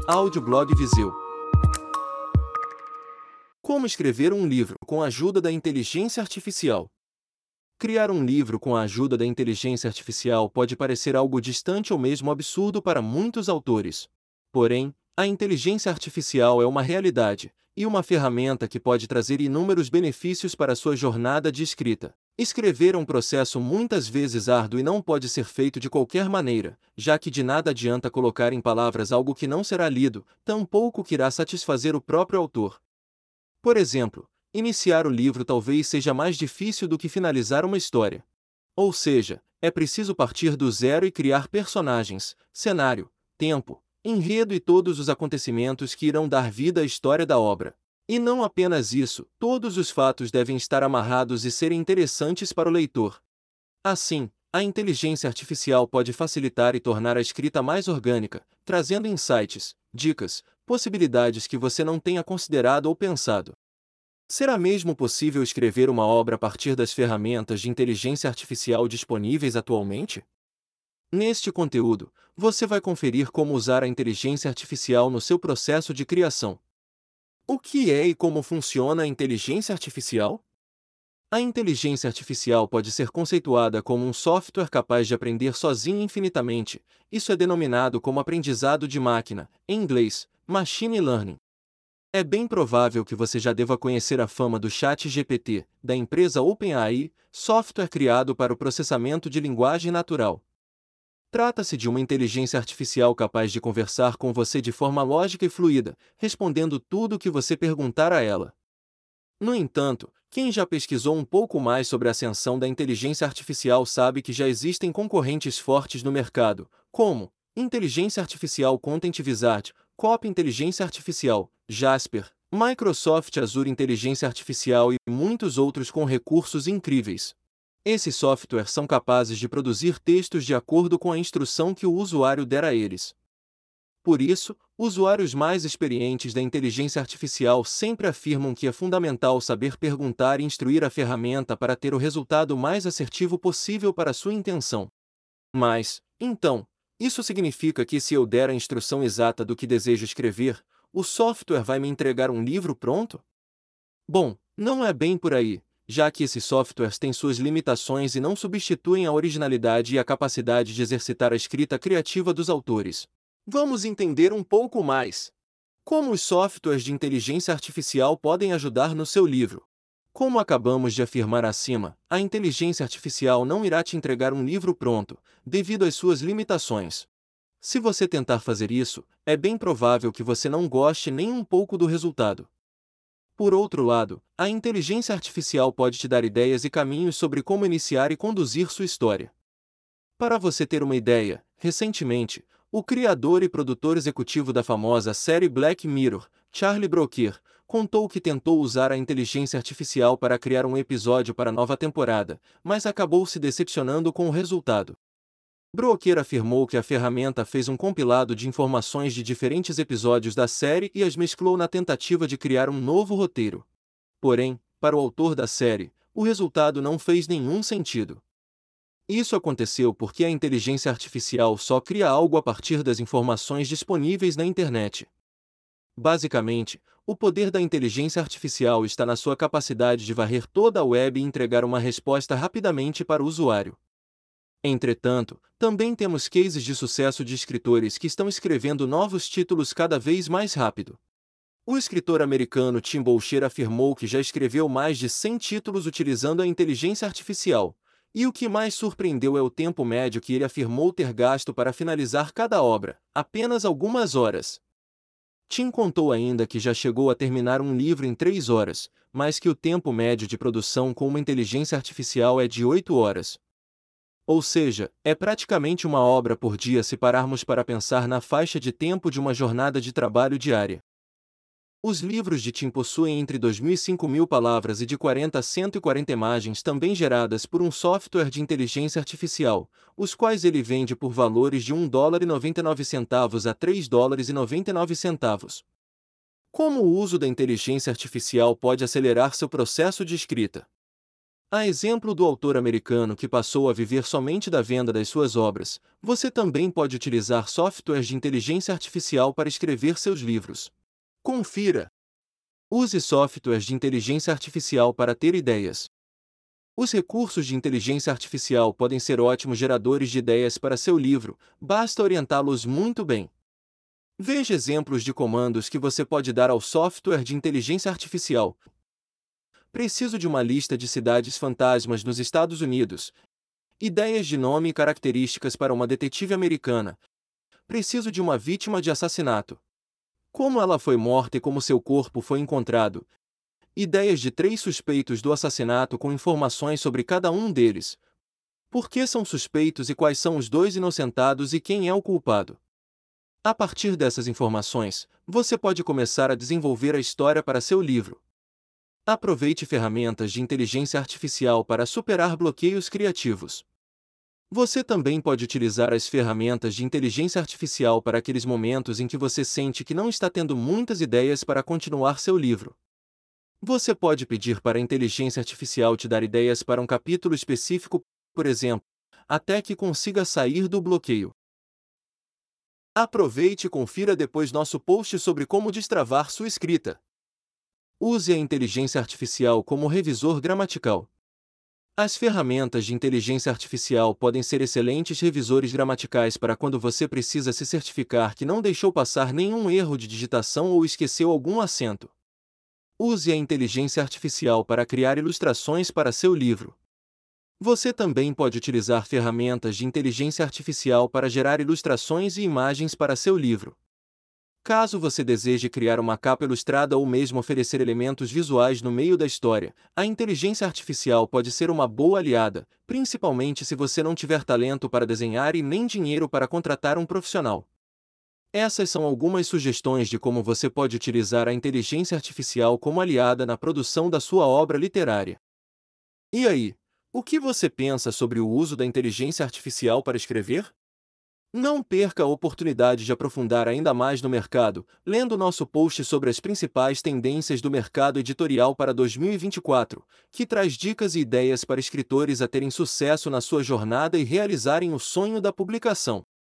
Audioblog Viseu. Como escrever um livro com a ajuda da inteligência artificial? Criar um livro com a ajuda da inteligência artificial pode parecer algo distante ou mesmo absurdo para muitos autores. Porém, a inteligência artificial é uma realidade, e uma ferramenta que pode trazer inúmeros benefícios para sua jornada de escrita. Escrever é um processo muitas vezes árduo e não pode ser feito de qualquer maneira, já que de nada adianta colocar em palavras algo que não será lido, tampouco que irá satisfazer o próprio autor. Por exemplo, iniciar o livro talvez seja mais difícil do que finalizar uma história. Ou seja, é preciso partir do zero e criar personagens, cenário, tempo, enredo e todos os acontecimentos que irão dar vida à história da obra. E não apenas isso, todos os fatos devem estar amarrados e serem interessantes para o leitor. Assim, a inteligência artificial pode facilitar e tornar a escrita mais orgânica, trazendo insights, dicas, possibilidades que você não tenha considerado ou pensado. Será mesmo possível escrever uma obra a partir das ferramentas de inteligência artificial disponíveis atualmente? Neste conteúdo, você vai conferir como usar a inteligência artificial no seu processo de criação. O que é e como funciona a inteligência artificial? A inteligência artificial pode ser conceituada como um software capaz de aprender sozinho infinitamente. Isso é denominado como aprendizado de máquina, em inglês, machine learning. É bem provável que você já deva conhecer a fama do ChatGPT, da empresa OpenAI, software criado para o processamento de linguagem natural. Trata-se de uma inteligência artificial capaz de conversar com você de forma lógica e fluida, respondendo tudo o que você perguntar a ela. No entanto, quem já pesquisou um pouco mais sobre a ascensão da inteligência artificial sabe que já existem concorrentes fortes no mercado, como Inteligência Artificial Content Wizard, Copy Inteligência Artificial, Jasper, Microsoft Azure Inteligência Artificial e muitos outros com recursos incríveis. Esses softwares são capazes de produzir textos de acordo com a instrução que o usuário der a eles. Por isso, usuários mais experientes da inteligência artificial sempre afirmam que é fundamental saber perguntar e instruir a ferramenta para ter o resultado mais assertivo possível para sua intenção. Mas, então, isso significa que se eu der a instrução exata do que desejo escrever, o software vai me entregar um livro pronto? Bom, não é bem por aí, já que esses softwares têm suas limitações e não substituem a originalidade e a capacidade de exercitar a escrita criativa dos autores. Vamos entender um pouco mais. Como os softwares de inteligência artificial podem ajudar no seu livro? Como acabamos de afirmar acima, a inteligência artificial não irá te entregar um livro pronto, devido às suas limitações. Se você tentar fazer isso, é bem provável que você não goste nem um pouco do resultado. Por outro lado, a inteligência artificial pode te dar ideias e caminhos sobre como iniciar e conduzir sua história. Para você ter uma ideia, recentemente, o criador e produtor executivo da famosa série Black Mirror, Charlie Brooker, contou que tentou usar a inteligência artificial para criar um episódio para a nova temporada, mas acabou se decepcionando com o resultado. Brooker afirmou que a ferramenta fez um compilado de informações de diferentes episódios da série e as mesclou na tentativa de criar um novo roteiro. Porém, para o autor da série, o resultado não fez nenhum sentido. Isso aconteceu porque a inteligência artificial só cria algo a partir das informações disponíveis na internet. Basicamente, o poder da inteligência artificial está na sua capacidade de varrer toda a web e entregar uma resposta rapidamente para o usuário. Entretanto, também temos cases de sucesso de escritores que estão escrevendo novos títulos cada vez mais rápido. O escritor americano Tim Boucher afirmou que já escreveu mais de 100 títulos utilizando a inteligência artificial, e o que mais surpreendeu é o tempo médio que ele afirmou ter gasto para finalizar cada obra, apenas algumas horas. Tim contou ainda que já chegou a terminar um livro em 3 horas, mas que o tempo médio de produção com uma inteligência artificial é de 8 horas. Ou seja, é praticamente uma obra por dia se pararmos para pensar na faixa de tempo de uma jornada de trabalho diária. Os livros de Tim possuem entre 2.000 e 5.000 palavras e de 40 a 140 imagens também geradas por um software de inteligência artificial, os quais ele vende por valores de $1,99 a $3,99. Como o uso da inteligência artificial pode acelerar seu processo de escrita? A exemplo do autor americano que passou a viver somente da venda das suas obras, você também pode utilizar softwares de inteligência artificial para escrever seus livros. Confira. Use softwares de inteligência artificial para ter ideias. Os recursos de inteligência artificial podem ser ótimos geradores de ideias para seu livro, basta orientá-los muito bem. Veja exemplos de comandos que você pode dar ao software de inteligência artificial. Preciso de uma lista de cidades fantasmas nos Estados Unidos. Ideias de nome e características para uma detetive americana. Preciso de uma vítima de assassinato. Como ela foi morta e como seu corpo foi encontrado. Ideias de 3 suspeitos do assassinato com informações sobre cada um deles. Por que são suspeitos e quais são os 2 inocentados e quem é o culpado? A partir dessas informações, você pode começar a desenvolver a história para seu livro. Aproveite ferramentas de inteligência artificial para superar bloqueios criativos. Você também pode utilizar as ferramentas de inteligência artificial para aqueles momentos em que você sente que não está tendo muitas ideias para continuar seu livro. Você pode pedir para a inteligência artificial te dar ideias para um capítulo específico, por exemplo, até que consiga sair do bloqueio. Aproveite e confira depois nosso post sobre como destravar sua escrita. Use a inteligência artificial como revisor gramatical. As ferramentas de inteligência artificial podem ser excelentes revisores gramaticais para quando você precisa se certificar que não deixou passar nenhum erro de digitação ou esqueceu algum acento. Use a inteligência artificial para criar ilustrações para seu livro. Você também pode utilizar ferramentas de inteligência artificial para gerar ilustrações e imagens para seu livro. Caso você deseje criar uma capa ilustrada ou mesmo oferecer elementos visuais no meio da história, a inteligência artificial pode ser uma boa aliada, principalmente se você não tiver talento para desenhar e nem dinheiro para contratar um profissional. Essas são algumas sugestões de como você pode utilizar a inteligência artificial como aliada na produção da sua obra literária. E aí, o que você pensa sobre o uso da inteligência artificial para escrever? Não perca a oportunidade de aprofundar ainda mais no mercado, lendo nosso post sobre as principais tendências do mercado editorial para 2024, que traz dicas e ideias para escritores a terem sucesso na sua jornada e realizarem o sonho da publicação.